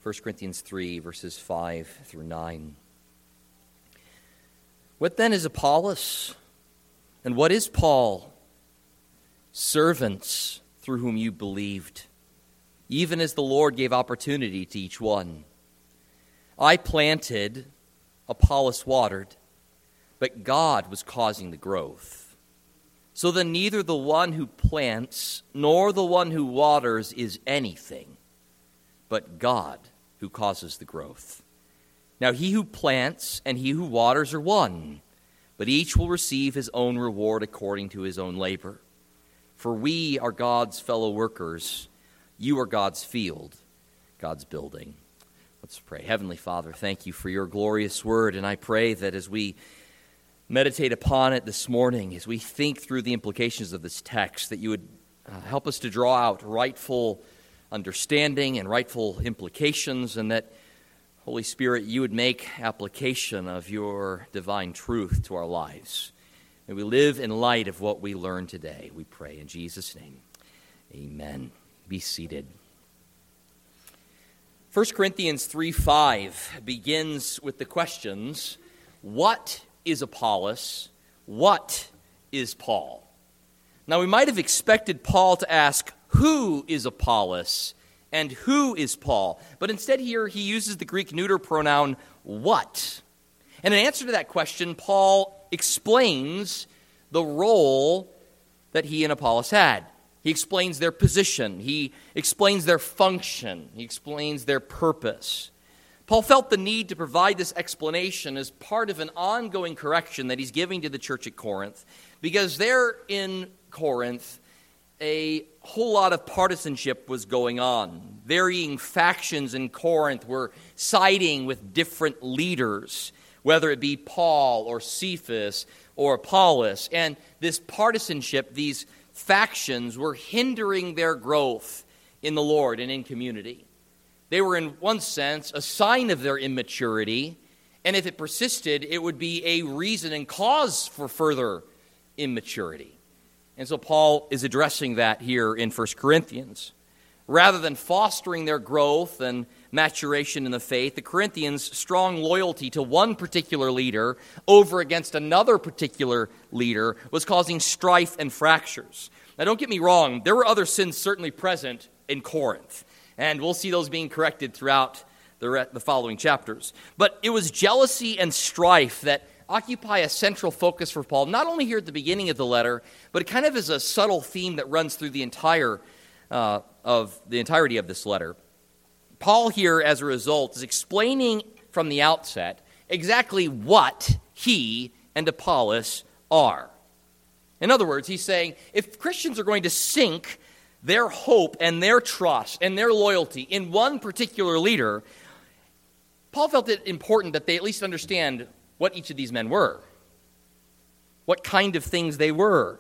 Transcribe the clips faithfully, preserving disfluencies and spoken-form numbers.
First Corinthians three, verses five through nine. What then is Apollos? And what is Paul? Servants through whom you believed, even as the Lord gave opportunity to each one. I planted, Apollos watered, but God was causing the growth. So then neither the one who plants nor the one who waters is anything, but God who causes the growth. Now he who plants and he who waters are one, but each will receive his own reward according to his own labor. For we are God's fellow workers. You are God's field, God's building. Let's pray. Heavenly Father, thank you for your glorious word, and I pray that as we meditate upon it this morning, as we think through the implications of this text, that you would uh, help us to draw out rightful understanding and rightful implications, and that, Holy Spirit, you would make application of your divine truth to our lives. May we live in light of what we learn today, we pray in Jesus' name. Amen. Be seated. First Corinthians three five begins with the questions, what is Apollos? What is Paul? Now, we might have expected Paul to ask, who is Apollos and who is Paul? But instead here he uses the Greek neuter pronoun what. And in answer to that question, Paul explains the role that he and Apollos had. He explains their position. He explains their function. He explains their purpose. Paul felt the need to provide this explanation as part of an ongoing correction that he's giving to the church at Corinth, because there in Corinth, a whole lot of partisanship was going on. Varying factions in Corinth were siding with different leaders, whether it be Paul or Cephas or Apollos. And this partisanship, these factions, were hindering their growth in the Lord and in community. They were, in one sense, a sign of their immaturity, and if it persisted, it would be a reason and cause for further immaturity. And so Paul is addressing that here in First Corinthians. Rather than fostering their growth and maturation in the faith, the Corinthians' strong loyalty to one particular leader over against another particular leader was causing strife and fractures. Now, don't get me wrong, there were other sins certainly present in Corinth, and we'll see those being corrected throughout the, re- the following chapters. But it was jealousy and strife that occupy a central focus for Paul, not only here at the beginning of the letter, but it kind of is a subtle theme that runs through the entire uh, of the entirety of this letter. Paul here, as a result, is explaining from the outset exactly what he and Apollos are. In other words, he's saying, if Christians are going to sink their hope and their trust and their loyalty in one particular leader, Paul felt it important that they at least understand what each of these men were, what kind of things they were.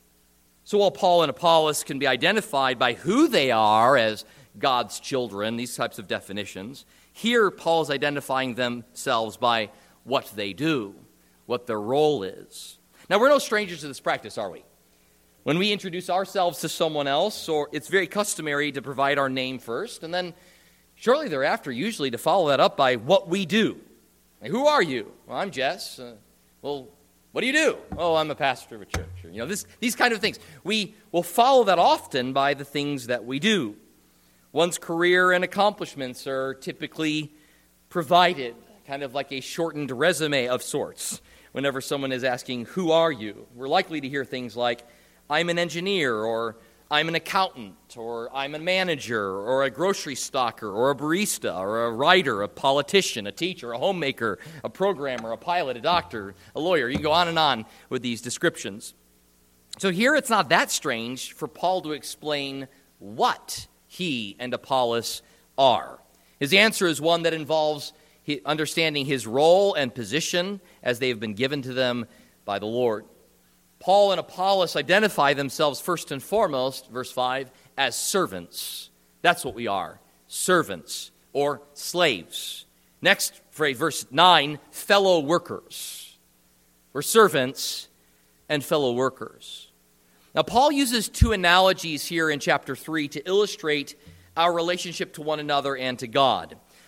So while Paul and Apollos can be identified by who they are as God's children, these types of definitions, here Paul's identifying themselves by what they do, what their role is. Now, we're no strangers to this practice, are we? When we introduce ourselves to someone else, or it's very customary to provide our name first, and then shortly thereafter, usually to follow that up by what we do. Like, who are you? Well, I'm Jess. Uh, well, what do you do? Oh, I'm a pastor of a church. Or, you know, this, these kind of things. We will follow that often by the things that we do. One's career and accomplishments are typically provided, kind of like a shortened resume of sorts. Whenever someone is asking, who are you? We're likely to hear things like, I'm an engineer, or I'm an accountant, or I'm a manager, or a grocery stocker, or a barista, or a writer, a politician, a teacher, a homemaker, a programmer, a pilot, a doctor, a lawyer. You can go on and on with these descriptions. So here it's not that strange for Paul to explain what he and Apollos are. His answer is one that involves understanding his role and position as they have been given to them by the Lord. Paul and Apollos identify themselves first and foremost, verse five, as servants. That's what we are, servants or slaves. Next phrase, verse nine, fellow workers. We're servants and fellow workers. Now, Paul uses two analogies here in chapter three to illustrate our relationship to one another and to God.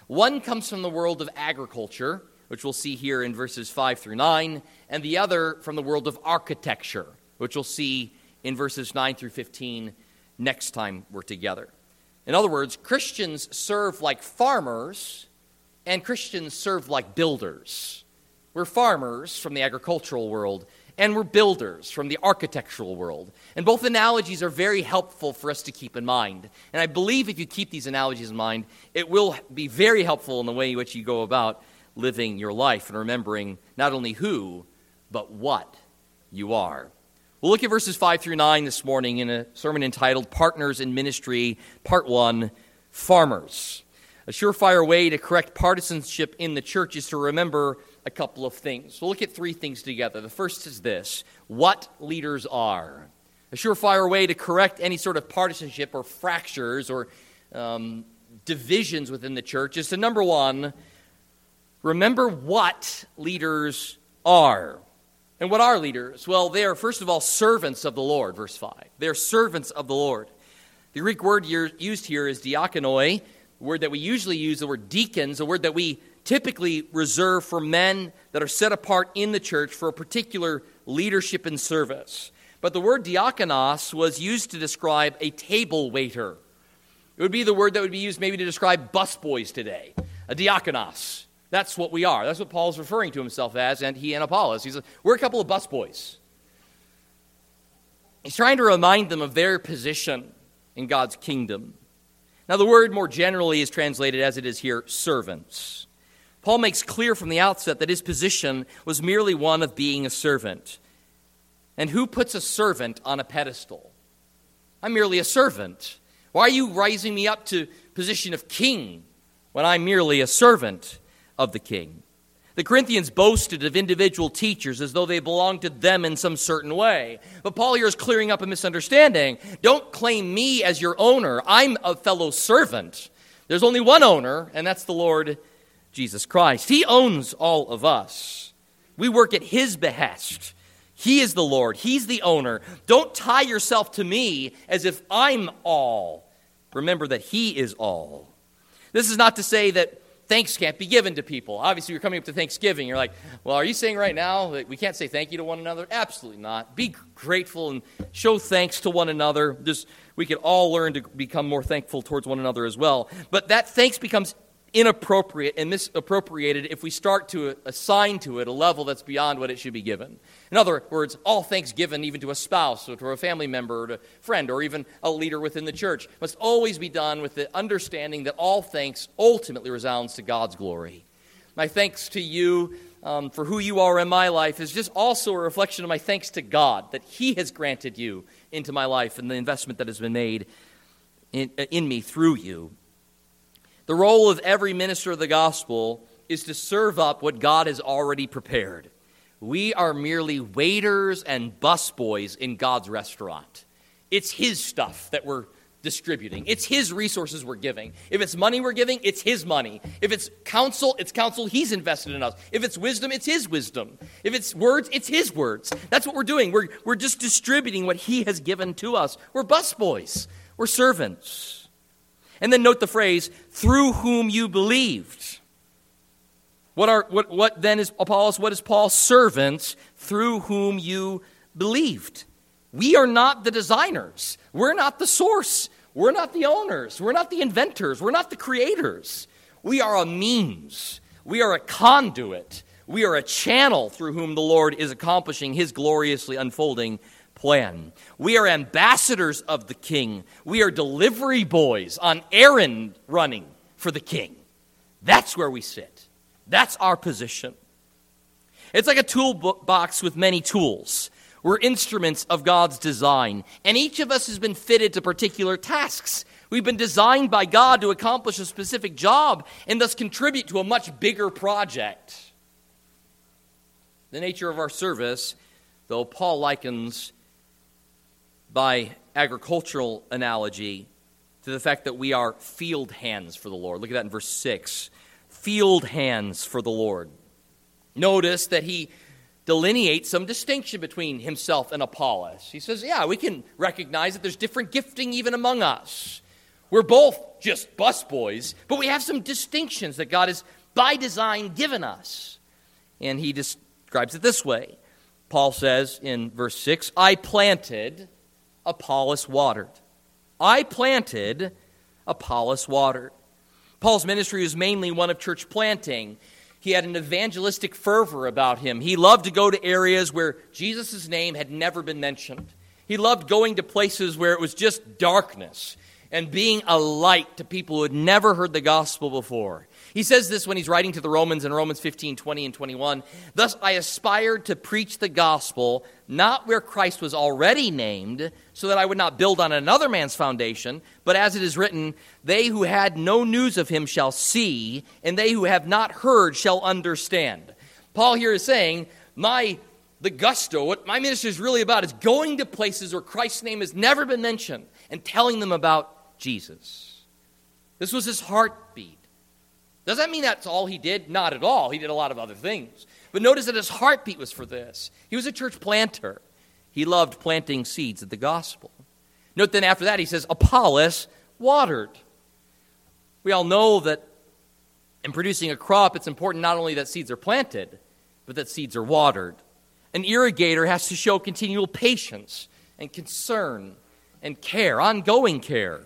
One comes from the world of agriculture, which we'll see here in verses five through nine, and the other from the world of architecture, which we'll see in verses nine through fifteen next time we're together. In other words, Christians serve like farmers, and Christians serve like builders. We're farmers from the agricultural world, and we're builders from the architectural world. And both analogies are very helpful for us to keep in mind. And I believe if you keep these analogies in mind, it will be very helpful in the way in which you go about living your life and remembering not only who, but what you are. We'll look at verses five through nine this morning in a sermon entitled Partners in Ministry, Part one, Farmers. A surefire way to correct partisanship in the church is to remember a couple of things. We'll look at three things together. The first is this: what leaders are. A surefire way to correct any sort of partisanship or fractures or um, divisions within the church is to, number one, remember what leaders are. And what are leaders? Well, they are, first of all, servants of the Lord, verse five. They are servants of the Lord. The Greek word used here is diakonoi, the word that we usually use, the word deacons, a word that we typically reserve for men that are set apart in the church for a particular leadership and service. But the word diakonos was used to describe a table waiter. It would be the word that would be used maybe to describe busboys today, a diakonos. That's what we are. That's what Paul's referring to himself as, and he and Apollos. He's a, we're a couple of busboys. He's trying to remind them of their position in God's kingdom. Now, the word more generally is translated as it is here, servants. Paul makes clear from the outset that his position was merely one of being a servant. And who puts a servant on a pedestal? I'm merely a servant. Why are you rising me up to position of king when I'm merely a servant of the king? The Corinthians boasted of individual teachers as though they belonged to them in some certain way. But Paul here is clearing up a misunderstanding. Don't claim me as your owner. I'm a fellow servant. There's only one owner, and that's the Lord Jesus Christ. He owns all of us. We work at his behest. He is the Lord. He's the owner. Don't tie yourself to me as if I'm all. Remember that he is all. This is not to say that thanks can't be given to people. Obviously, you're coming up to Thanksgiving. You're like, well, are you saying right now that we can't say thank you to one another? Absolutely not. Be grateful and show thanks to one another. Just, we can all learn to become more thankful towards one another as well. But that thanks becomes inappropriate and misappropriated if we start to assign to it a level that's beyond what it should be given. In other words, all thanks given even to a spouse or to a family member or to a friend or even a leader within the church must always be done with the understanding that all thanks ultimately resounds to God's glory. My thanks to you um, for who you are in my life is just also a reflection of my thanks to God that he has granted you into my life and the investment that has been made in, in me through you. The role of every minister of the gospel is to serve up what God has already prepared. We are merely waiters and busboys in God's restaurant. It's his stuff that we're distributing. It's his resources we're giving. If it's money we're giving, it's his money. If it's counsel, it's counsel he's invested in us. If it's wisdom, it's his wisdom. If it's words, it's his words. That's what we're doing. We're, we're just distributing what he has given to us. We're busboys. We're servants. And then note the phrase, through whom you believed. What are what what then is Apollos? What is Paul? Servants through whom you believed. We are not the designers. We're not the source. We're not the owners. We're not the inventors. We're not the creators. We are a means. We are a conduit. We are a channel through whom the Lord is accomplishing his gloriously unfolding plan. We are ambassadors of the king. We are delivery boys on errand running for the king. That's where we sit. That's our position. It's like a toolbox with many tools. We're instruments of God's design, and each of us has been fitted to particular tasks. We've been designed by God to accomplish a specific job and thus contribute to a much bigger project. The nature of our service, though Paul likens by agricultural analogy to the fact that we are field hands for the Lord. Look at that in verse six. Field hands for the Lord. Notice that he delineates some distinction between himself and Apollos. He says, yeah, we can recognize that there's different gifting even among us. We're both just busboys, but we have some distinctions that God has, by design, given us. And he describes it this way. Paul says in verse six, I planted, Apollos watered. I planted, Apollos watered. Paul's ministry was mainly one of church planting. He had an evangelistic fervor about him. He loved to go to areas where Jesus' name had never been mentioned. He loved going to places where it was just darkness and being a light to people who had never heard the gospel before. He says this when he's writing to the Romans in Romans fifteen, twenty, and twenty-one. Thus I aspired to preach the gospel, not where Christ was already named, so that I would not build on another man's foundation, but as it is written, they who had no news of him shall see, and they who have not heard shall understand. Paul here is saying, my the gusto, what my ministry is really about is going to places where Christ's name has never been mentioned and telling them about Jesus. This was his heartbeat. Does that mean that's all he did? Not at all. He did a lot of other things. But notice that his heartbeat was for this. He was a church planter. He loved planting seeds of the gospel. Note then after that he says, Apollos watered. We all know that in producing a crop, it's important not only that seeds are planted, but that seeds are watered. An irrigator has to show continual patience and concern and care, ongoing care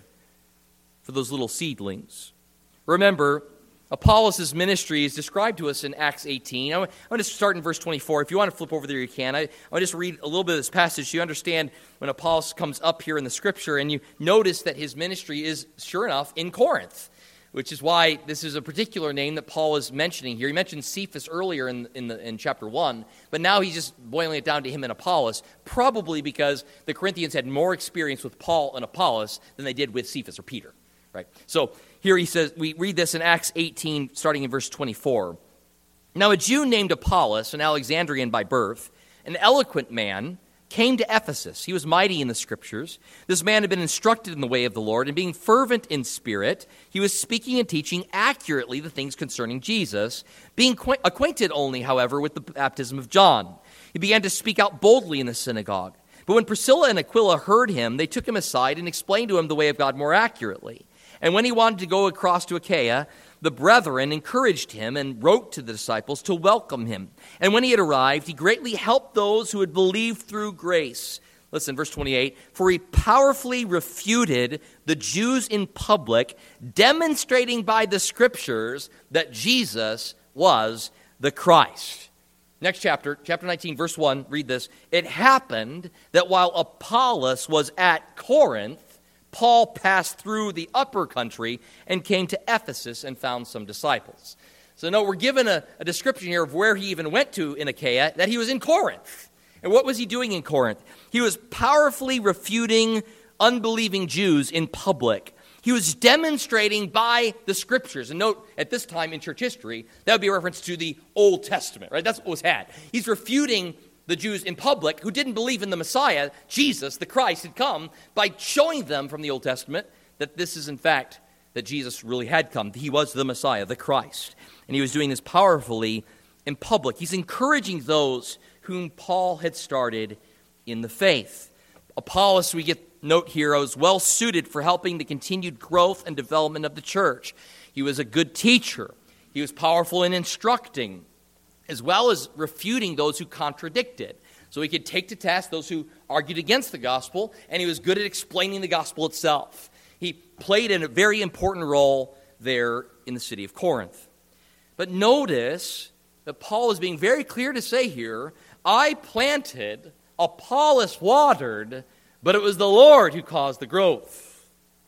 for those little seedlings. Remember, Apollos' ministry is described to us in Acts eighteen. I'm going to start in verse twenty-four. If you want to flip over there, you can. I, I want to just read a little bit of this passage so you understand when Apollos comes up here in the Scripture, and you notice that his ministry is, sure enough, in Corinth, which is why this is a particular name that Paul is mentioning here. He mentioned Cephas earlier in, in, the, in chapter one, but now he's just boiling it down to him and Apollos, probably because the Corinthians had more experience with Paul and Apollos than they did with Cephas or Peter. Right? So here he says, we read this in Acts eighteen, starting in verse twenty-four. Now a Jew named Apollos, an Alexandrian by birth, an eloquent man, came to Ephesus. He was mighty in the Scriptures. This man had been instructed in the way of the Lord, and being fervent in spirit, he was speaking and teaching accurately the things concerning Jesus, being acquainted only, however, with the baptism of John. He began to speak out boldly in the synagogue. But when Priscilla and Aquila heard him, they took him aside and explained to him the way of God more accurately. And when he wanted to go across to Achaia, the brethren encouraged him and wrote to the disciples to welcome him. And when he had arrived, he greatly helped those who had believed through grace. Listen, verse twenty-eight, for he powerfully refuted the Jews in public, demonstrating by the Scriptures that Jesus was the Christ. Next chapter, chapter nineteen, verse one, read this. It happened that while Apollos was at Corinth, Paul passed through the upper country and came to Ephesus and found some disciples. So note, we're given a, a description here of where he even went to in Achaia, that he was in Corinth. And what was he doing in Corinth? He was powerfully refuting unbelieving Jews in public. He was demonstrating by the Scriptures. And note, at this time in church history, that would be a reference to the Old Testament, right? That's what was had. He's refuting the Jews in public who didn't believe in the Messiah, Jesus, the Christ, had come, by showing them from the Old Testament that this is in fact that Jesus really had come. He was the Messiah, the Christ. And he was doing this powerfully in public. He's encouraging those whom Paul had started in the faith. Apollos, we get note here, was well suited for helping the continued growth and development of the church. He was a good teacher. He was powerful in instructing, as well as refuting those who contradicted. So he could take to task those who argued against the gospel, and he was good at explaining the gospel itself. He played a very important role there in the city of Corinth. But notice that Paul is being very clear to say here, I planted, Apollos watered, but it was the Lord who caused the growth.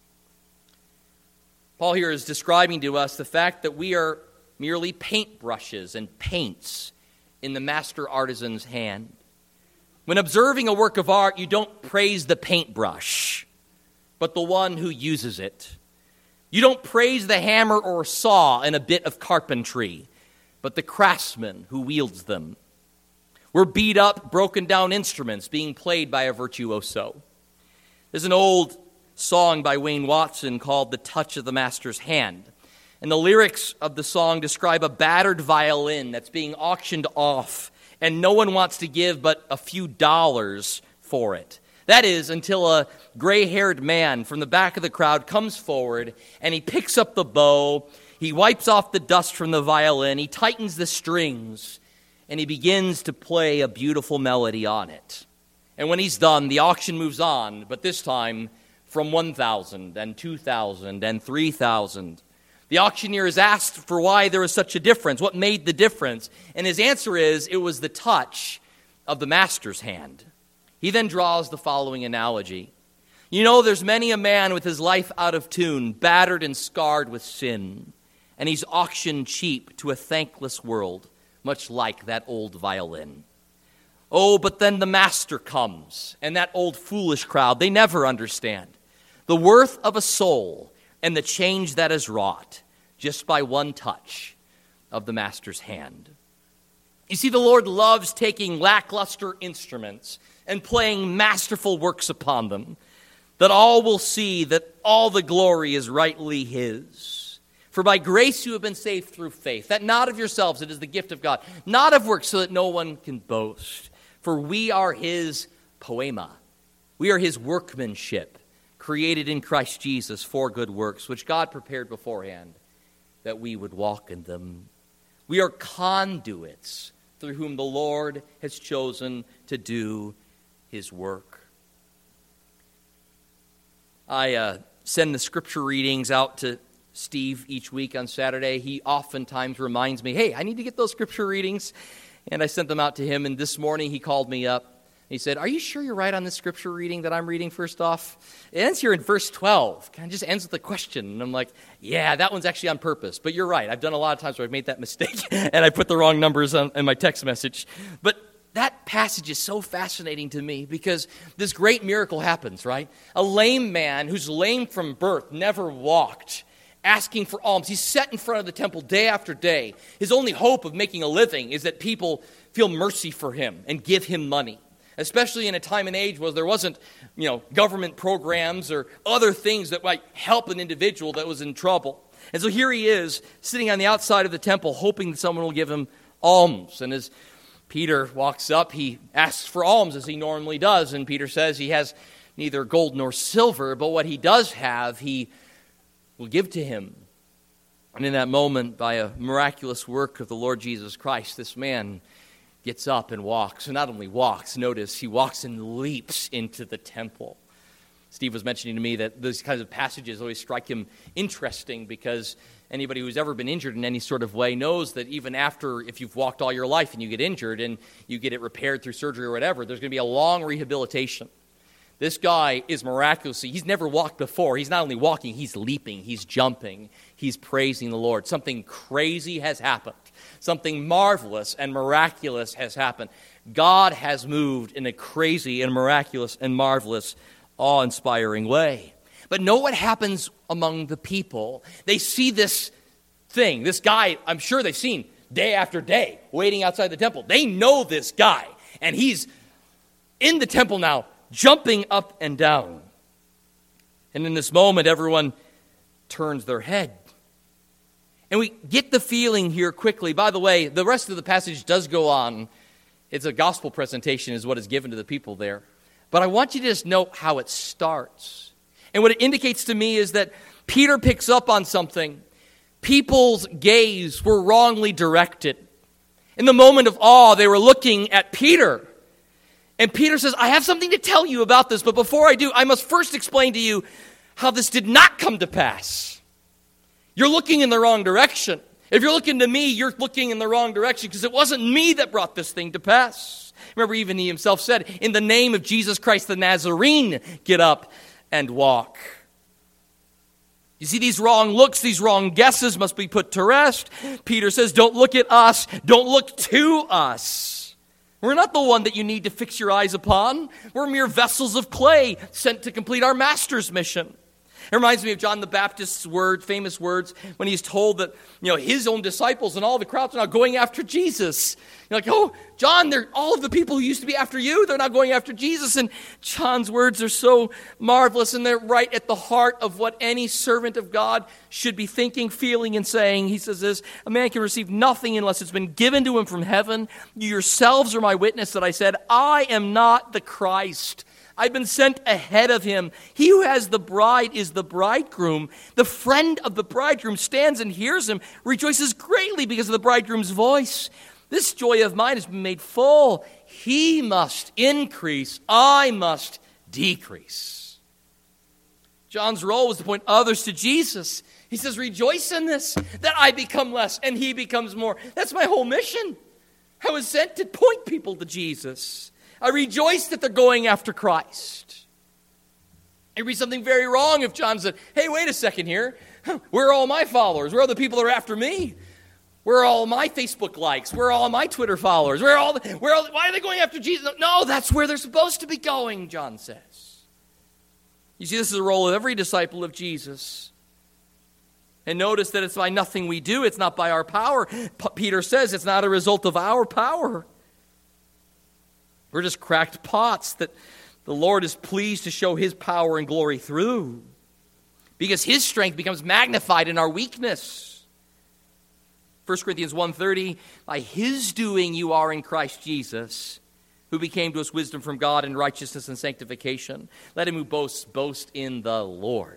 Paul here is describing to us the fact that we are merely paintbrushes and paints in the master artisan's hand. When observing a work of art, you don't praise the paintbrush, but the one who uses it. You don't praise the hammer or saw in a bit of carpentry, but the craftsman who wields them. We're beat up, broken down instruments being played by a virtuoso. There's an old song by Wayne Watson called The Touch of the Master's Hand. And the lyrics of the song describe a battered violin that's being auctioned off, and no one wants to give but a few dollars for it. That is, until a gray-haired man from the back of the crowd comes forward and he picks up the bow, he wipes off the dust from the violin, he tightens the strings, and he begins to play a beautiful melody on it. And when he's done, the auction moves on, but this time from one thousand and two thousand and three thousand. The auctioneer is asked for why there was such a difference, what made the difference, and his answer is it was the touch of the master's hand. He then draws the following analogy. You know, there's many a man with his life out of tune, battered and scarred with sin, and he's auctioned cheap to a thankless world, much like that old violin. Oh, but then the master comes, and that old foolish crowd, they never understand the worth of a soul and the change that is wrought just by one touch of the master's hand. You see, the Lord loves taking lackluster instruments and playing masterful works upon them, that all will see that all the glory is rightly His. For by grace you have been saved through faith, that not of yourselves, it is the gift of God, not of works, so that no one can boast. For we are His poema. We are His workmanship, created in Christ Jesus for good works, which God prepared beforehand that we would walk in them. We are conduits through whom the Lord has chosen to do His work. I uh, send the scripture readings out to Steve each week on Saturday. He oftentimes reminds me, hey, I need to get those scripture readings. And I sent them out to him, and this morning he called me up. He said, are you sure you're right on this scripture reading that I'm reading first off? It ends here in verse twelve. Kind of just ends with a question. And I'm like, yeah, that one's actually on purpose. But you're right. I've done a lot of times where I've made that mistake, and I put the wrong numbers on, in my text message. But that passage is so fascinating to me because this great miracle happens, right? A lame man who's lame from birth, never walked, asking for alms. He's set in front of the temple day after day. His only hope of making a living is that people feel mercy for him and give him money, especially in a time and age where there wasn't, you know, government programs or other things that might help an individual that was in trouble. And so here he is, sitting on the outside of the temple, hoping that someone will give him alms. And as Peter walks up, he asks for alms as he normally does. And Peter says he has neither gold nor silver, but what he does have, he will give to him. And in that moment, by a miraculous work of the Lord Jesus Christ, this man gets up and walks. And not only walks, notice, he walks and leaps into the temple. Steve was mentioning to me that those kinds of passages always strike him interesting because anybody who's ever been injured in any sort of way knows that even after, if you've walked all your life and you get injured and you get it repaired through surgery or whatever, there's going to be a long rehabilitation. This guy is miraculously, he's never walked before. He's not only walking, he's leaping, he's jumping, he's praising the Lord. Something crazy has happened. Something marvelous and miraculous has happened. God has moved in a crazy and miraculous and marvelous, awe-inspiring way. But know what happens among the people. They see this thing, this guy, I'm sure they've seen day after day, waiting outside the temple. They know this guy, and he's in the temple now, jumping up and down. And in this moment, everyone turns their head. And we get the feeling here quickly. By the way, the rest of the passage does go on. It's a gospel presentation is what is given to the people there. But I want you to just note how it starts. And what it indicates to me is that Peter picks up on something. People's gaze were wrongly directed. In the moment of awe, they were looking at Peter. And Peter says, I have something to tell you about this, but before I do, I must first explain to you how this did not come to pass. You're looking in the wrong direction. If you're looking to me, you're looking in the wrong direction because it wasn't me that brought this thing to pass. Remember, even he himself said, in the name of Jesus Christ the Nazarene, get up and walk. You see, these wrong looks, these wrong guesses must be put to rest. Peter says, don't look at us, don't look to us. We're not the one that you need to fix your eyes upon. We're mere vessels of clay sent to complete our master's mission. It reminds me of John the Baptist's word, famous words, when he's told that, you know, his own disciples and all the crowds are now going after Jesus. You're like, oh, John, they're all of the people who used to be after you, they're not going after Jesus. And John's words are so marvelous, and they're right at the heart of what any servant of God should be thinking, feeling, and saying. He says this, a man can receive nothing unless it's been given to him from heaven. You yourselves are my witness that I said, I am not the Christ. I've been sent ahead of him. He who has the bride is the bridegroom. The friend of the bridegroom stands and hears him, rejoices greatly because of the bridegroom's voice. This joy of mine has been made full. He must increase, I must decrease. John's role was to point others to Jesus. He says, rejoice in this, that I become less and he becomes more. That's my whole mission. I was sent to point people to Jesus. I rejoice that they're going after Christ. It would be something very wrong if John said, hey, wait a second here. Where are all my followers? Where are the people that are after me? Where are all my Facebook likes? Where are all my Twitter followers? Where are all the, where are, why are they going after Jesus? No, that's where they're supposed to be going, John says. You see, this is the role of every disciple of Jesus. And notice that it's by nothing we do. It's not by our power. P- Peter says it's not a result of our power. We're just cracked pots that the Lord is pleased to show his power and glory through. Because his strength becomes magnified in our weakness. First Corinthians one thirty, by his doing you are in Christ Jesus, who became to us wisdom from God and righteousness and sanctification. Let him who boasts, boast in the Lord.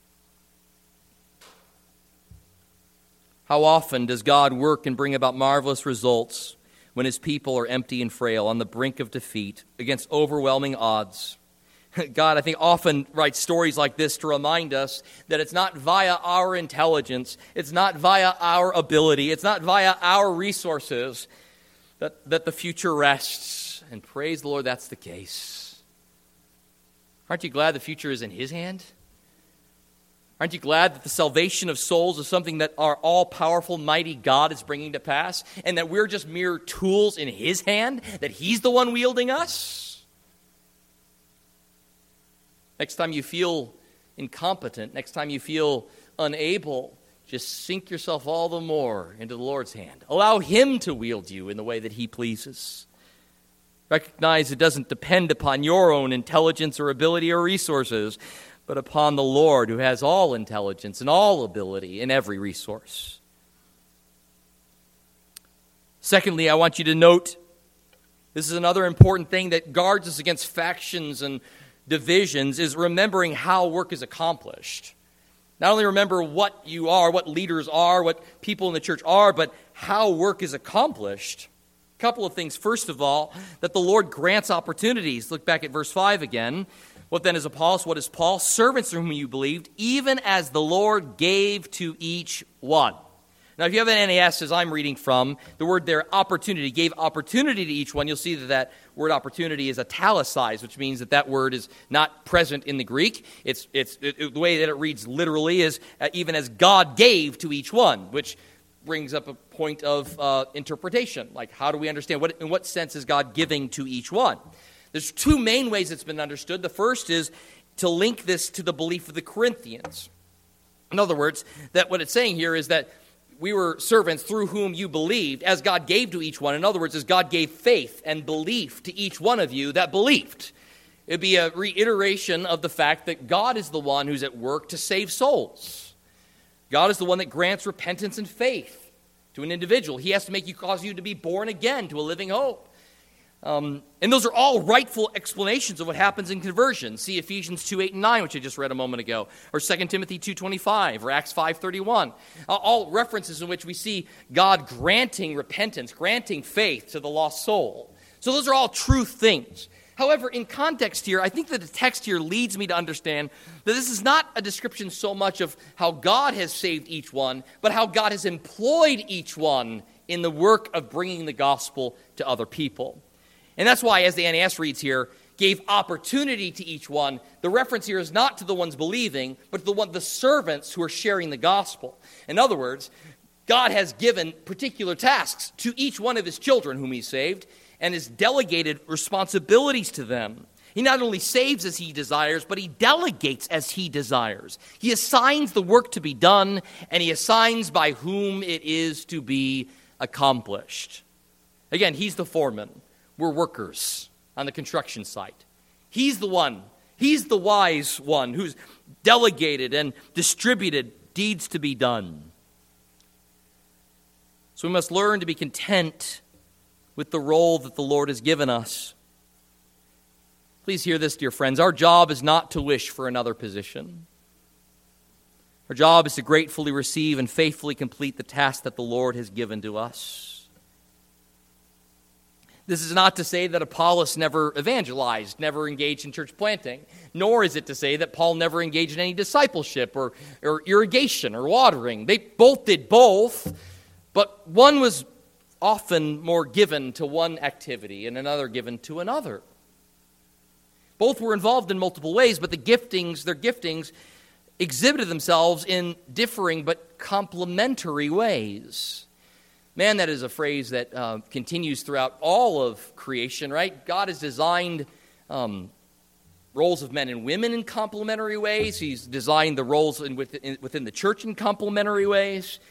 How often does God work and bring about marvelous results when his people are empty and frail, on the brink of defeat, against overwhelming odds? God, I think, often writes stories like this to remind us that it's not via our intelligence, it's not via our ability, it's not via our resources that, that the future rests. And praise the Lord, that's the case. Aren't you glad the future is in his hand? Aren't you glad that the salvation of souls is something that our all-powerful, mighty God is bringing to pass, and that we're just mere tools in his hand, that he's the one wielding us? Next time you feel incompetent, next time you feel unable, just sink yourself all the more into the Lord's hand. Allow him to wield you in the way that he pleases. Recognize it doesn't depend upon your own intelligence or ability or resources, but upon the Lord who has all intelligence and all ability and every resource. Secondly, I want you to note, this is another important thing that guards us against factions and divisions, is remembering how work is accomplished. Not only remember what you are, what leaders are, what people in the church are, but how work is accomplished. A couple of things. First of all, that the Lord grants opportunities. Look back at verse five again. What then is Apollos? What is Paul? Servants through whom you believed, even as the Lord gave to each one. Now, if you have an N A S, as I'm reading from, the word there, opportunity, gave opportunity to each one. You'll see that that word opportunity is italicized, which means that that word is not present in the Greek. It's it's it, it, the way that it reads literally is uh, even as God gave to each one, which brings up a point of uh, interpretation. Like, how do we understand? What, in what sense is God giving to each one? There's two main ways it's been understood. The first is to link this to the belief of the Corinthians. In other words, that what it's saying here is that we were servants through whom you believed, as God gave to each one. In other words, as God gave faith and belief to each one of you that believed. It would be a reiteration of the fact that God is the one who's at work to save souls. God is the one that grants repentance and faith to an individual. He has to make you, cause you to be born again to a living hope. Um, and those are all rightful explanations of what happens in conversion. See Ephesians two, eight, and nine, which I just read a moment ago, or Second Timothy two twenty-five, or Acts five thirty-one. Uh, all references in which we see God granting repentance, granting faith to the lost soul. So those are all true things. However, in context here, I think that the text here leads me to understand that this is not a description so much of how God has saved each one, but how God has employed each one in the work of bringing the gospel to other people. And that's why, as the N A S reads here, gave opportunity to each one. The reference here is not to the ones believing, but to the one, the servants who are sharing the gospel. In other words, God has given particular tasks to each one of his children whom he saved, and has delegated responsibilities to them. He not only saves as he desires, but he delegates as he desires. He assigns the work to be done, and he assigns by whom it is to be accomplished. Again, he's the foreman. We're workers on the construction site. He's the one, he's the wise one who's delegated and distributed deeds to be done. So we must learn to be content with the role that the Lord has given us. Please hear this, dear friends. Our job is not to wish for another position. Our job is to gratefully receive and faithfully complete the task that the Lord has given to us. This is not to say that Apollos never evangelized, never engaged in church planting, nor is it to say that Paul never engaged in any discipleship or, or irrigation or watering. They both did both, but one was often more given to one activity and another given to another. Both were involved in multiple ways, but the giftings, their giftings, exhibited themselves in differing but complementary ways. Man, that is a phrase that uh, continues throughout all of creation, right? God has designed um, roles of men and women in complementary ways. He's designed the roles in, within, within the church in complementary ways.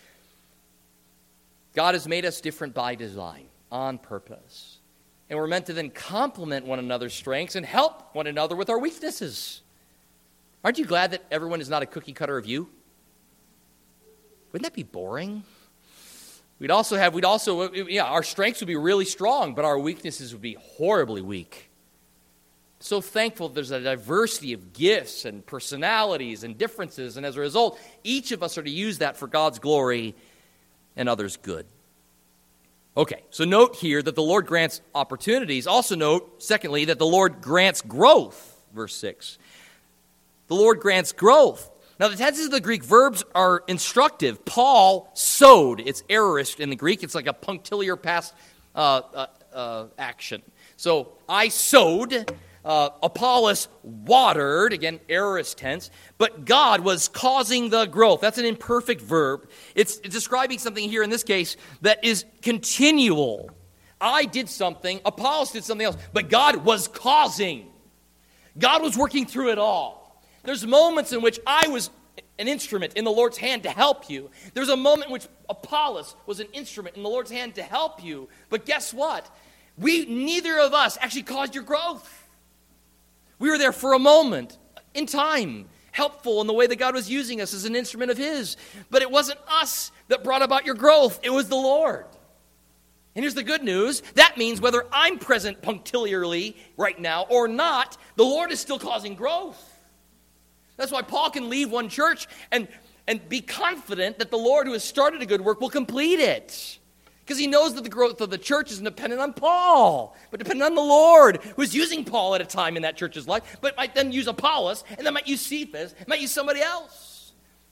God has made us different by design, on purpose. And we're meant to then complement one another's strengths and help one another with our weaknesses. Aren't you glad that everyone is not a cookie cutter of you? Wouldn't that be boring? We'd also have, we'd also, yeah, our strengths would be really strong, but our weaknesses would be horribly weak. So thankful there's a diversity of gifts and personalities and differences, and as a result, each of us are to use that for God's glory and others' good. Okay, so note here that the Lord grants opportunities. Also note, secondly, that the Lord grants growth, verse six. The Lord grants growth. Now, the tenses of the Greek verbs are instructive. Paul sowed. It's aorist in the Greek. It's like a punctiliar past uh, uh, uh, action. So, I sowed. Uh, Apollos watered. Again, aorist tense. But God was causing the growth. That's an imperfect verb. It's, it's describing something here in this case that is continual. I did something. Apollos did something else. But God was causing. God was working through it all. There's moments in which I was an instrument in the Lord's hand to help you. There's a moment in which Apollos was an instrument in the Lord's hand to help you. But guess what? We, neither of us actually caused your growth. We were there for a moment in time, helpful in the way that God was using us as an instrument of His. But it wasn't us that brought about your growth. It was the Lord. And here's the good news. That means whether I'm present punctiliarly right now or not, the Lord is still causing growth. That's why Paul can leave one church and, and be confident that the Lord who has started a good work will complete it. Because he knows that the growth of the church isn't dependent on Paul, but dependent on the Lord, who is using Paul at a time in that church's life, but might then use Apollos, and then might use Cephas, might use somebody else.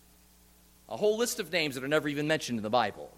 A whole list of names that are never even mentioned in the Bible.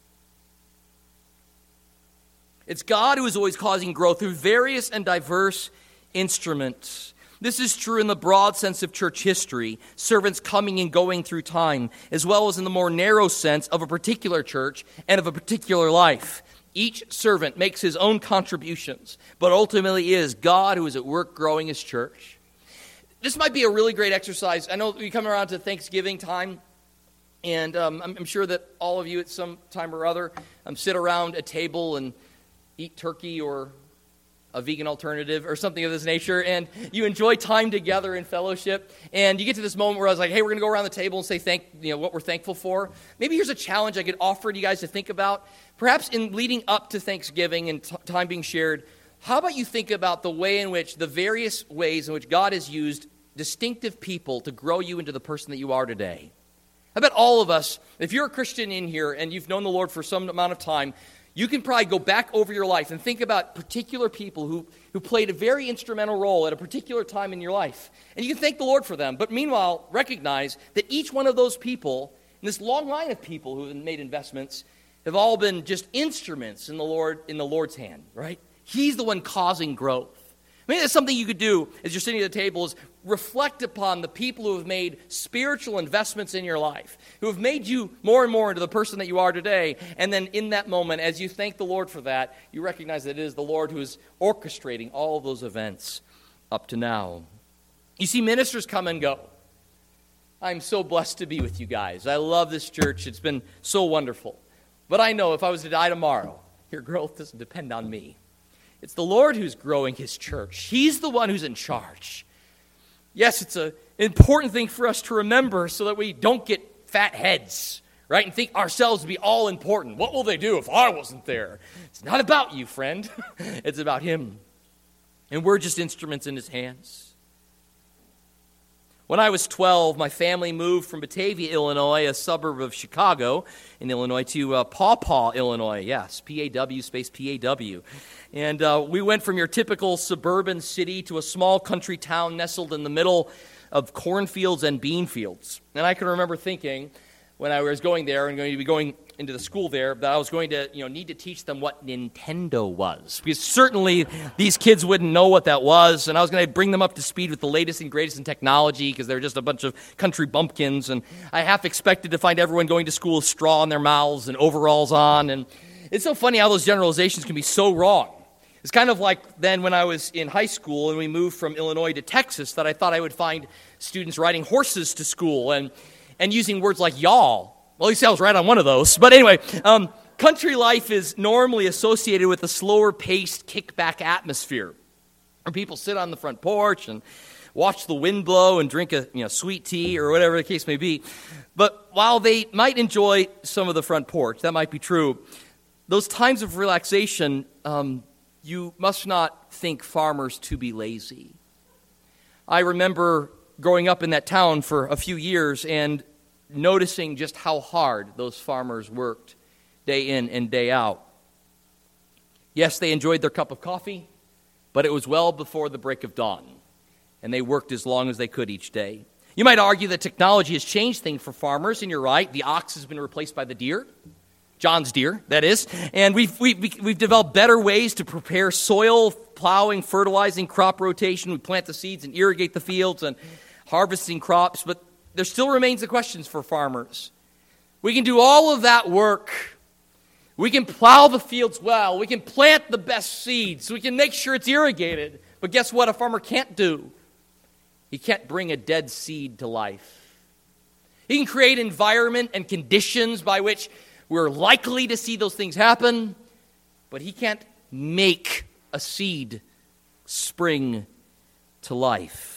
It's God who is always causing growth through various and diverse instruments. This is true in the broad sense of church history, servants coming and going through time, as well as in the more narrow sense of a particular church and of a particular life. Each servant makes his own contributions, but ultimately it is God who is at work growing His church. This might be a really great exercise. I know we come around to Thanksgiving time, and um, I'm, I'm sure that all of you at some time or other um, sit around a table and eat turkey or a vegan alternative or something of this nature, and you enjoy time together in fellowship, and you get to this moment where I was like, hey, we're going to go around the table and say thank, you know, what we're thankful for. Maybe here's a challenge I could offer to you guys to think about. Perhaps in leading up to Thanksgiving and t- time being shared, how about you think about the way in which, the various ways in which God has used distinctive people to grow you into the person that you are today. I bet all of us, if you're a Christian in here and you've known the Lord for some amount of time, you can probably go back over your life and think about particular people who, who played a very instrumental role at a particular time in your life. And you can thank the Lord for them. But meanwhile, recognize that each one of those people, in this long line of people who have made investments, have all been just instruments in the Lord, in the Lord's hand, right? He's the one causing growth. I mean, that's something you could do as you're sitting at the table is reflect upon the people who have made spiritual investments in your life, who have made you more and more into the person that you are today. And then in that moment, as you thank the Lord for that, you recognize that it is the Lord who is orchestrating all of those events up to now. You see, ministers come and go. I'm so blessed to be with you guys. I love this church. It's been so wonderful. But I know if I was to die tomorrow, your growth doesn't depend on me. It's the Lord who's growing His church. He's the one who's in charge. Yes, it's an important thing for us to remember so that we don't get fat heads, right, and think ourselves to be all important. What will they do if I wasn't there? It's not about you, friend. It's about Him. and we're just instruments in his hands. When I was twelve, my family moved from Batavia, Illinois, a suburb of Chicago in Illinois, to uh, Paw Paw, Illinois. Yes, P A W space P A W. And uh, we went from your typical suburban city to a small country town nestled in the middle of cornfields and bean fields. And I can remember thinking, when I was going there and going to be going into the school there, that I was going to, you know, need to teach them what Nintendo was. Because certainly these kids wouldn't know what that was, and I was going to bring them up to speed with the latest and greatest in technology, because they're just a bunch of country bumpkins, and I half expected to find everyone going to school with straw in their mouths and overalls on, and it's so funny how those generalizations can be so wrong. It's kind of like then when I was in high school and we moved from Illinois to Texas, that I thought I would find students riding horses to school and, and using words like y'all. Well, at least I was right on one of those. But anyway, um, country life is normally associated with a slower-paced, kickback atmosphere, where people sit on the front porch and watch the wind blow and drink a you know sweet tea or whatever the case may be. But while they might enjoy some of the front porch, that might be true, those times of relaxation, um, you must not think farmers to be lazy. I remember growing up in that town for a few years and noticing just how hard those farmers worked day in and day out. Yes, they enjoyed their cup of coffee, but it was well before the break of dawn, and they worked as long as they could each day. You might argue that technology has changed things for farmers, and you're right. The ox has been replaced by the deer. John's deer, that is. And we've, we've, we've developed better ways to prepare soil, plowing, fertilizing, crop rotation. We plant the seeds and irrigate the fields and harvesting crops, but there still remains the questions for farmers. We can do all of that work. We can plow the fields well. We can plant the best seeds. We can make sure it's irrigated. But guess what a farmer can't do? He can't bring a dead seed to life. He can create environment and conditions by which we're likely to see those things happen, but he can't make a seed spring to life.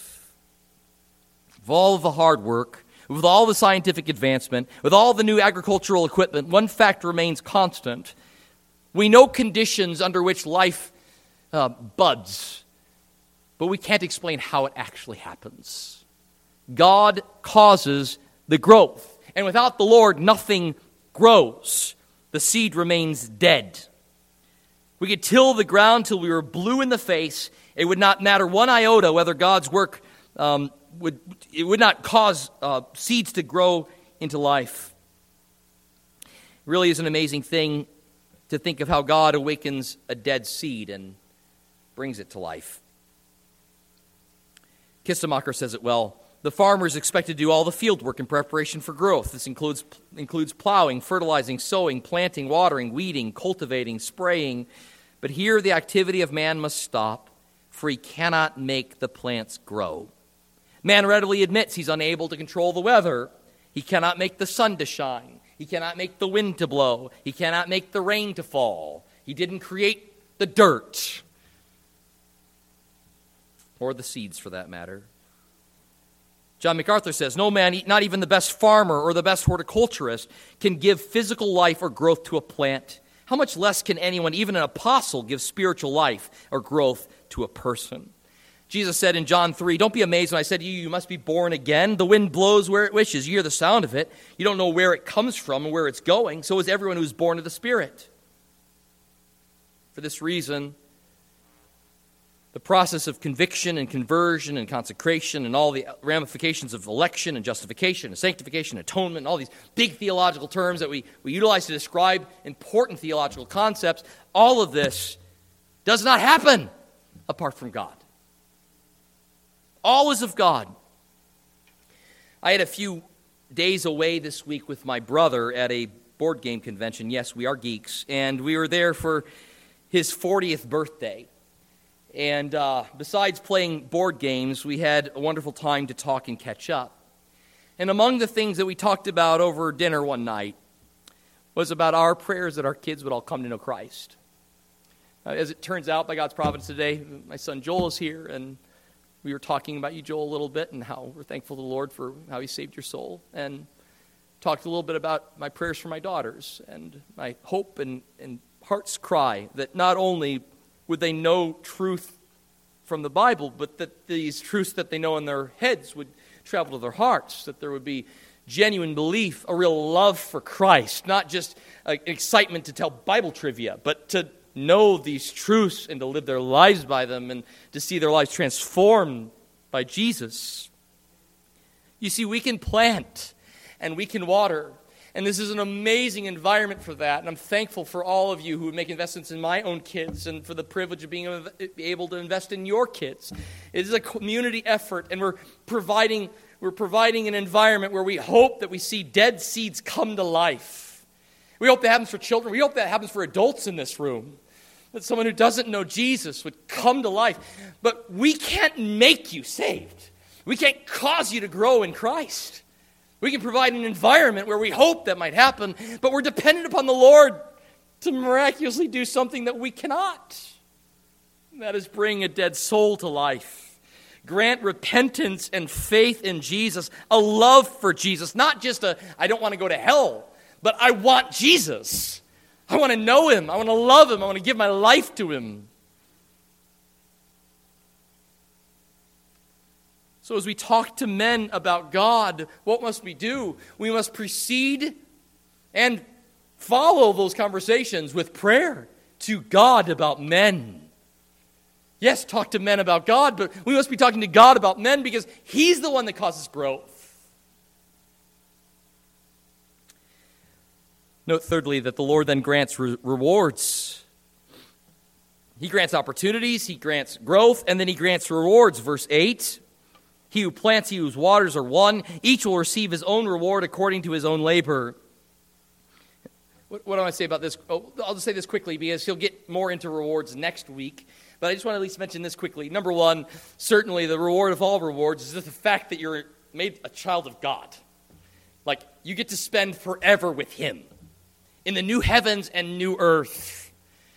With all of the hard work, with all the scientific advancement, with all the new agricultural equipment, one fact remains constant. We know conditions under which life uh, buds, but we can't explain how it actually happens. God causes the growth, and without the Lord, nothing grows. The seed remains dead. We could till the ground till we were blue in the face. It would not matter one iota whether God's work um, would it would not cause uh, seeds to grow into life. It really is an amazing thing to think of how God awakens a dead seed and brings it to life. Kistemacher says it well. The farmer is expected to do all the field work in preparation for growth. This includes includes plowing, fertilizing, sowing, planting, watering, weeding, cultivating, spraying. But here the activity of man must stop, for he cannot make the plants grow. Man readily admits he's unable to control the weather. He cannot make the sun to shine. He cannot make the wind to blow. He cannot make the rain to fall. He didn't create the dirt, or the seeds for that matter. John MacArthur says, no man, not even the best farmer or the best horticulturist, can give physical life or growth to a plant. How much less can anyone, even an apostle, give spiritual life or growth to a person? Jesus said in John three, don't be amazed when I said to you, you must be born again. The wind blows where it wishes. You hear the sound of it. You don't know where it comes from and where it's going. So is everyone who is born of the Spirit. For this reason, the process of conviction and conversion and consecration and all the ramifications of election and justification and sanctification, atonement, and all these big theological terms that we, we utilize to describe important theological concepts, all of this does not happen apart from God. All is of God. I had a few days away this week with my brother at a board game convention. Yes, we are geeks. And we were there for his fortieth birthday. And uh, besides playing board games, we had a wonderful time to talk and catch up. And among the things that we talked about over dinner one night was about our prayers that our kids would all come to know Christ. Uh, as it turns out, by God's providence today, my son Joel is here, and we were talking about you, Joel, a little bit, and how we're thankful to the Lord for how he saved your soul, and talked a little bit about my prayers for my daughters, and my hope and, and heart's cry that not only would they know truth from the Bible, but that these truths that they know in their heads would travel to their hearts, that there would be genuine belief, a real love for Christ, not just an excitement to tell Bible trivia, but to know these truths and to live their lives by them and to see their lives transformed by Jesus. You see, we can plant and we can water, and this is an amazing environment for that, and I'm thankful for all of you who would make investments in my own kids and for the privilege of being able to invest in your kids. It is a community effort, and we're providing we're providing an environment where we hope that we see dead seeds come to life. We hope that happens for children. We hope that happens for adults in this room, that someone who doesn't know Jesus would come to life. But we can't make you saved. We can't cause you to grow in Christ. We can provide an environment where we hope that might happen, but we're dependent upon the Lord to miraculously do something that we cannot. And that is bring a dead soul to life. Grant repentance and faith in Jesus, a love for Jesus, not just a, I don't want to go to hell, but I want Jesus. I want to know him. I want to love him. I want to give my life to him. So as we talk to men about God, what must we do? We must proceed and follow those conversations with prayer to God about men. Yes, talk to men about God, but we must be talking to God about men because he's the one that causes growth. Note thirdly that the Lord then grants re- rewards. He grants opportunities, he grants growth, and then he grants rewards. Verse eight, he who plants, he whose waters are one. Each will receive his own reward according to his own labor. What, what do I say about this? Oh, I'll just say this quickly because he'll get more into rewards next week. But I just want to at least mention this quickly. Number one, certainly the reward of all rewards is just the fact that you're made a child of God. Like, you get to spend forever with him in the new heavens and new earth.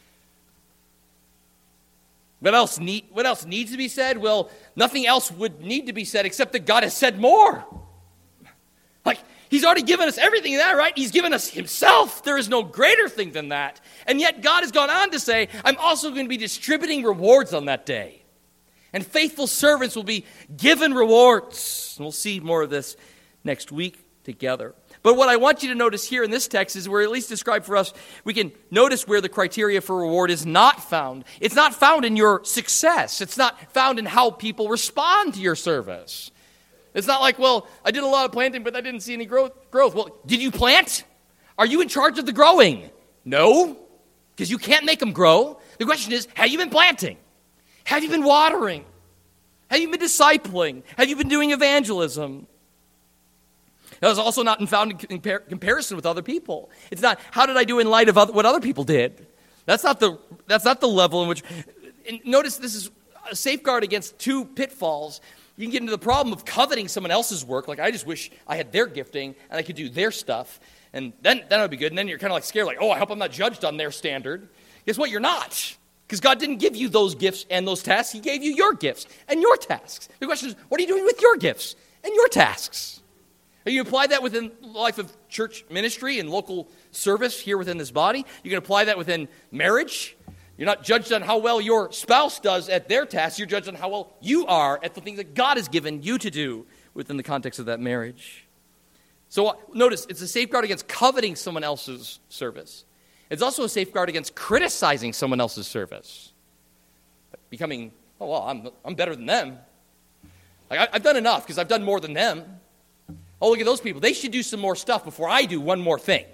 What else need, what else needs to be said? Well, nothing else would need to be said except that God has said more. Like, he's already given us everything in that, right? He's given us himself. There is no greater thing than that. And yet God has gone on to say, I'm also going to be distributing rewards on that day. And faithful servants will be given rewards. And we'll see more of this next week together. But what I want you to notice here in this text is where at least described for us, we can notice where the criteria for reward is not found. It's not found in your success. It's not found in how people respond to your service. It's not like, well, I did a lot of planting, but I didn't see any growth. growth. Well, did you plant? Are you in charge of the growing? No, because you can't make them grow. The question is, have you been planting? Have you been watering? Have you been discipling? Have you been doing evangelism? That is also not found in compar- comparison with other people. It's not, how did I do in light of other, what other people did? That's not the that's not the level in which. Notice this is a safeguard against two pitfalls. You can get into the problem of coveting someone else's work. Like, I just wish I had their gifting and I could do their stuff. And then, then it would be good. And then you're kind of like scared, like, oh, I hope I'm not judged on their standard. Guess what? You're not. Because God didn't give you those gifts and those tasks. He gave you your gifts and your tasks. The question is, what are you doing with your gifts and your tasks? Are you apply that within the life of church ministry and local service here within this body? You can apply that within marriage. You're not judged on how well your spouse does at their tasks. You're judged on how well you are at the things that God has given you to do within the context of that marriage. So uh, notice, it's a safeguard against coveting someone else's service. It's also a safeguard against criticizing someone else's service. Becoming, oh, well, I'm, I'm better than them. Like, I, I've done enough because I've done more than them. Oh, look at those people. They should do some more stuff before I do one more thing.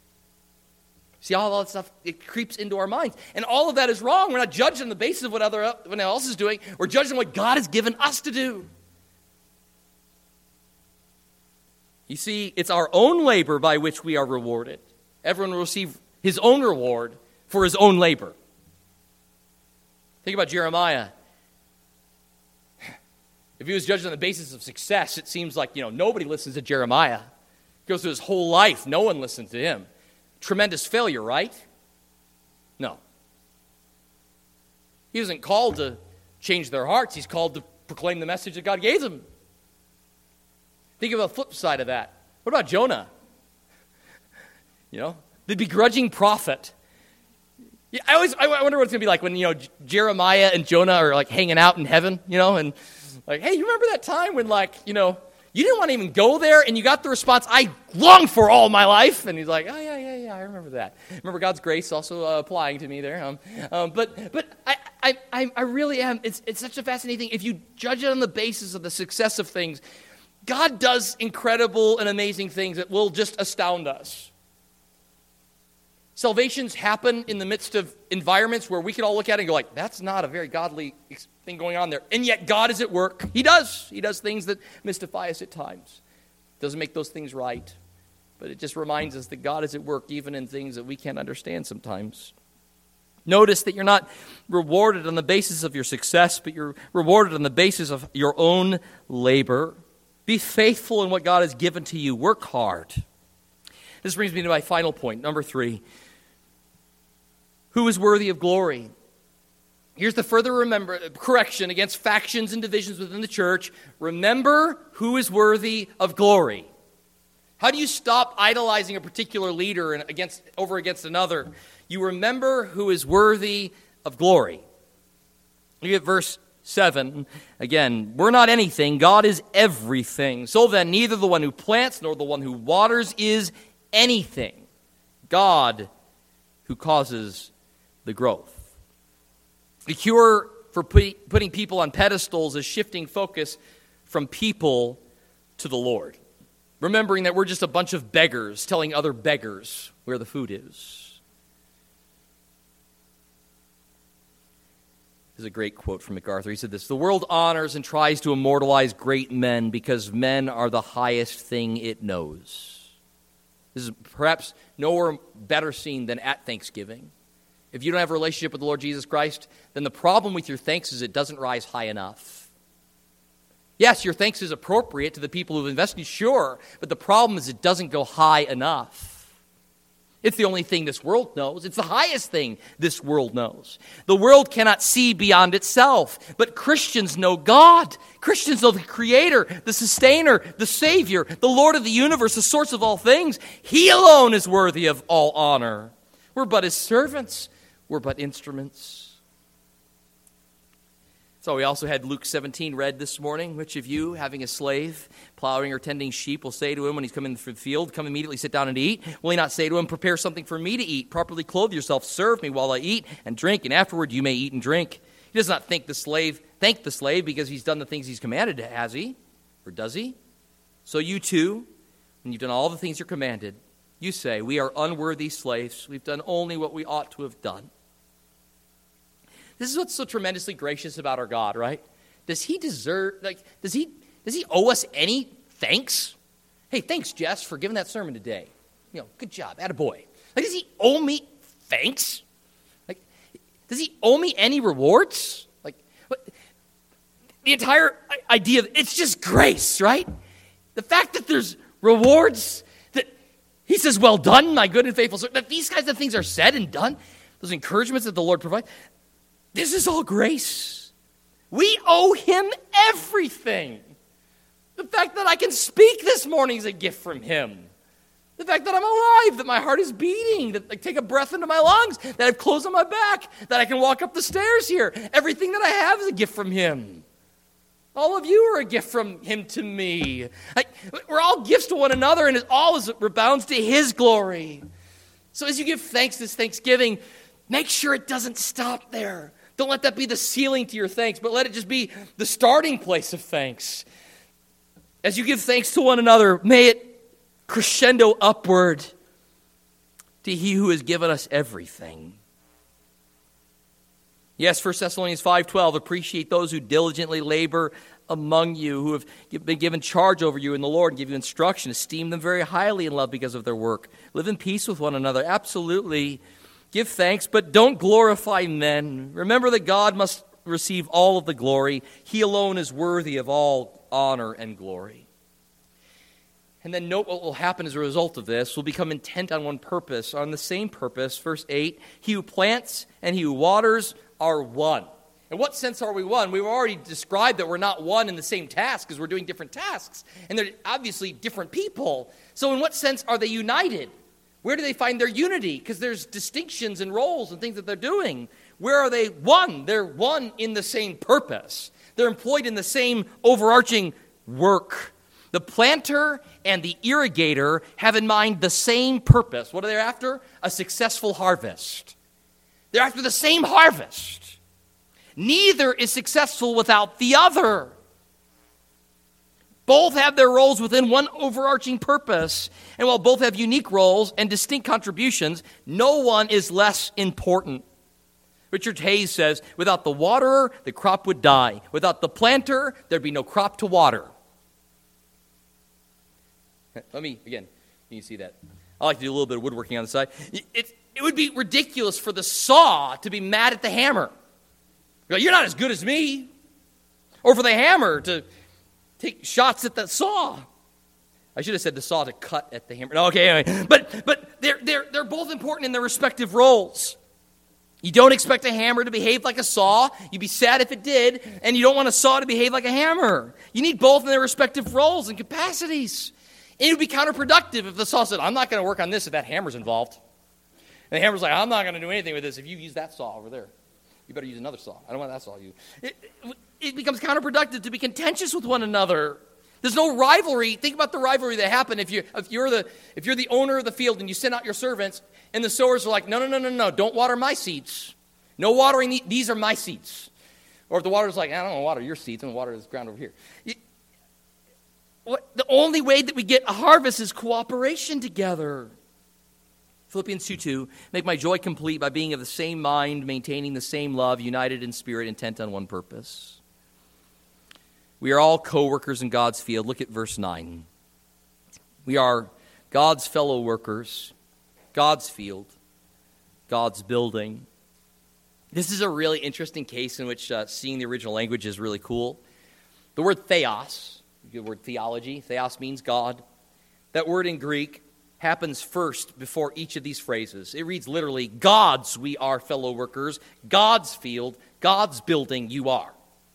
See, all that stuff, it creeps into our minds. And all of that is wrong. We're not judged on the basis of what other what else is doing. We're judged on what God has given us to do. You see, it's our own labor by which we are rewarded. Everyone will receive his own reward for his own labor. Think about Jeremiah. If he was judged on the basis of success, it seems like, you know, nobody listens to Jeremiah. He goes through his whole life, no one listens to him. Tremendous failure, right? No. He isn't called to change their hearts. He's called to proclaim the message that God gave them. Think of the flip side of that. What about Jonah? You know, the begrudging prophet. Yeah, I always I wonder what it's going to be like when, you know, Jeremiah and Jonah are like hanging out in heaven, you know, and like, hey, you remember that time when, like, you know, you didn't want to even go there and you got the response I longed for all my life? And he's like, oh, yeah, yeah, yeah, I remember that. Remember God's grace also uh, applying to me there. Um, um, but but I, I, I I really am, it's, it's such a fascinating thing. If you judge it on the basis of the success of things, God does incredible and amazing things that will just astound us. Salvations happen in the midst of environments where we can all look at it and go like, that's not a very godly thing going on there. And yet God is at work. He does. He does things that mystify us at times. Doesn't make those things right. But it just reminds us that God is at work even in things that we can't understand sometimes. Notice that you're not rewarded on the basis of your success, but you're rewarded on the basis of your own labor. Be faithful in what God has given to you. Work hard. This brings me to my final point, number three. Who is worthy of glory? Here's the further remember, correction against factions and divisions within the church. Remember who is worthy of glory. How do you stop idolizing a particular leader and against over against another? You remember who is worthy of glory. Look at verse seven. Again, we're not anything. God is everything. So then, neither the one who plants nor the one who waters is anything. God who causes the growth. The cure for put, putting people on pedestals is shifting focus from people to the Lord. Remembering that we're just a bunch of beggars telling other beggars where the food is. This is a great quote from MacArthur. He said this: the world honors and tries to immortalize great men because men are the highest thing it knows. This is perhaps nowhere better seen than at Thanksgiving. If you don't have a relationship with the Lord Jesus Christ, then the problem with your thanks is it doesn't rise high enough. Yes, your thanks is appropriate to the people who've invested, sure, but the problem is it doesn't go high enough. It's the only thing this world knows. It's the highest thing this world knows. The world cannot see beyond itself, but Christians know God. Christians know the Creator, the Sustainer, the Savior, the Lord of the universe, the source of all things. He alone is worthy of all honor. We're but His servants. We're but instruments. So we also had Luke seventeen read this morning. Which of you, having a slave, plowing or tending sheep, will say to him when he's coming from the field, come immediately, sit down and eat? Will he not say to him, prepare something for me to eat, properly clothe yourself, serve me while I eat and drink, and afterward you may eat and drink? He does not think the slave, thank the slave because he's done the things he's commanded, has he? Or does he? So you too, when you've done all the things you're commanded, you say, we are unworthy slaves. We've done only what we ought to have done. This is what's so tremendously gracious about our God, right? Does he deserve, like, does he does he owe us any thanks? Hey, thanks, Jess, for giving that sermon today. You know, good job, attaboy. Like, does he owe me thanks? Like, does he owe me any rewards? Like, what, the entire idea of it's just grace, right? The fact that there's rewards, that he says, well done, my good and faithful servant, that these kinds of things are said and done, those encouragements that the Lord provides, this is all grace. We owe him everything. The fact that I can speak this morning is a gift from him. The fact that I'm alive, that my heart is beating, that I take a breath into my lungs, that I have clothes on my back, that I can walk up the stairs here. Everything that I have is a gift from him. All of you are a gift from him to me. I, we're all gifts to one another, and it all is, rebounds to his glory. So as you give thanks this Thanksgiving, make sure it doesn't stop there. Don't let that be the ceiling to your thanks, but let it just be the starting place of thanks. As you give thanks to one another, may it crescendo upward to he who has given us everything. Yes, First Thessalonians five twelve, appreciate those who diligently labor among you, who have been given charge over you in the Lord and give you instruction. Esteem them very highly in love because of their work. Live in peace with one another. Absolutely. Give thanks, but don't glorify men. Remember that God must receive all of the glory. He alone is worthy of all honor and glory. And then note what will happen as a result of this. We'll become intent on one purpose, on the same purpose. Verse eight, he who plants and he who waters are one. In what sense are we one? We've already described that we're not one in the same task because we're doing different tasks. And they're obviously different people. So in what sense are they united? Where do they find their unity? Because there's distinctions and roles and things that they're doing. Where are they one? They're one in the same purpose. They're employed in the same overarching work. The planter and the irrigator have in mind the same purpose. What are they after? A successful harvest. They're after the same harvest. Neither is successful without the other. Both have their roles within one overarching purpose. And while both have unique roles and distinct contributions, no one is less important. Richard Hayes says, without the waterer, the crop would die. Without the planter, there'd be no crop to water. Let me, again, you can see that. I like to do a little bit of woodworking on the side. It, it would be ridiculous for the saw to be mad at the hammer. You're not as good as me. Or for the hammer to take shots at the saw. I should have said the saw to cut at the hammer. No, okay, anyway. But but they're they're they're both important in their respective roles. You don't expect a hammer to behave like a saw. You'd be sad if it did, and you don't want a saw to behave like a hammer. You need both in their respective roles and capacities. And it would be counterproductive if the saw said, I'm not going to work on this if that hammer's involved. And the hammer's like, I'm not going to do anything with this if you use that saw over there. You better use another saw. I don't want that saw used. It, it, it becomes counterproductive to be contentious with one another. There's no rivalry. Think about the rivalry that happened if, you, if, you're the, if you're the owner of the field and you send out your servants, and the sowers are like, no, no, no, no, no, don't water my seeds. No watering, these are my seeds. Or if the water's like, I don't want to water your seeds, I'm going to water this ground over here. You, what, the only way that we get a harvest is cooperation together. Philippians two two, make my joy complete by being of the same mind, maintaining the same love, united in spirit, intent on one purpose. We are all co-workers in God's field. Look at verse nine. We are God's fellow workers, God's field, God's building. This is a really interesting case in which uh, seeing the original language is really cool. The word theos, the word theology, theos means God. That word in Greek happens first before each of these phrases. It reads literally, God's we are fellow workers, God's field, God's building you are.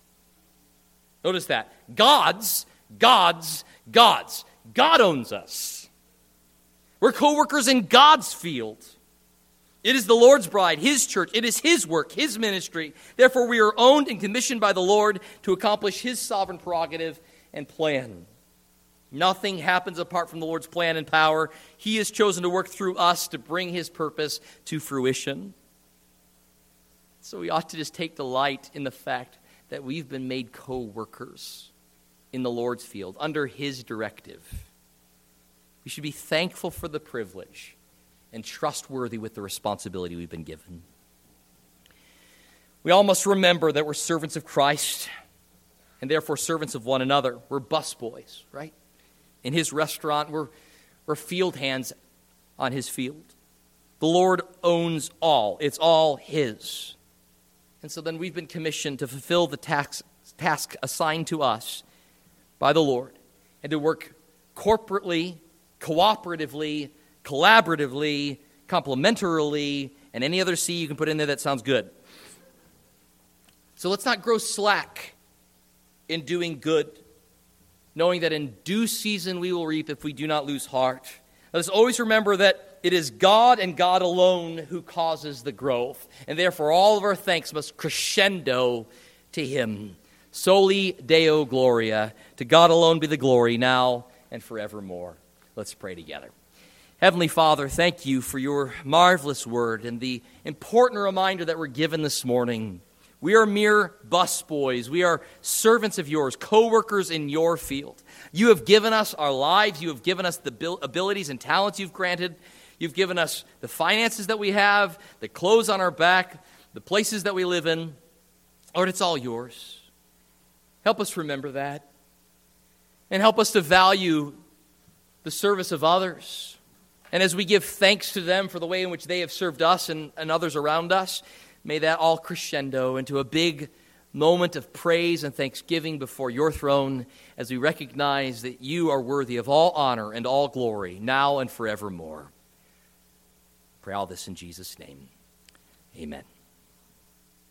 Notice that. God's, God's, God's. God owns us. We're co-workers in God's field. It is the Lord's bride, His church. It is His work, His ministry. Therefore, we are owned and commissioned by the Lord to accomplish His sovereign prerogative and plan. Nothing happens apart from the Lord's plan and power. He has chosen to work through us to bring His purpose to fruition. So we ought to just take delight in the fact that we've been made co-workers in the Lord's field under His directive. We should be thankful for the privilege and trustworthy with the responsibility we've been given. We all must remember that we're servants of Christ and therefore servants of one another. We're busboys, right? In His restaurant, we're, we're field hands on His field. The Lord owns all. It's all His. And so then we've been commissioned to fulfill the task, task assigned to us by the Lord and to work corporately, cooperatively, collaboratively, complementarily, and any other C you can put in there that sounds good. So let's not grow slack in doing good, knowing that in due season we will reap if we do not lose heart. Let us always remember that it is God and God alone who causes the growth, and therefore all of our thanks must crescendo to Him. Soli Deo Gloria. To God alone be the glory, now and forevermore. Let's pray together. Heavenly Father, thank You for Your marvelous word and the important reminder that we're given this morning. We are mere busboys. We are servants of Yours, co-workers in Your field. You have given us our lives. You have given us the abilities and talents You've granted. You've given us the finances that we have, the clothes on our back, the places that we live in. Lord, it's all Yours. Help us remember that. And help us to value the service of others. And as we give thanks to them for the way in which they have served us and, and others around us, may that all crescendo into a big moment of praise and thanksgiving before Your throne as we recognize that You are worthy of all honor and all glory, now and forevermore. Pray all this in Jesus' name. Amen.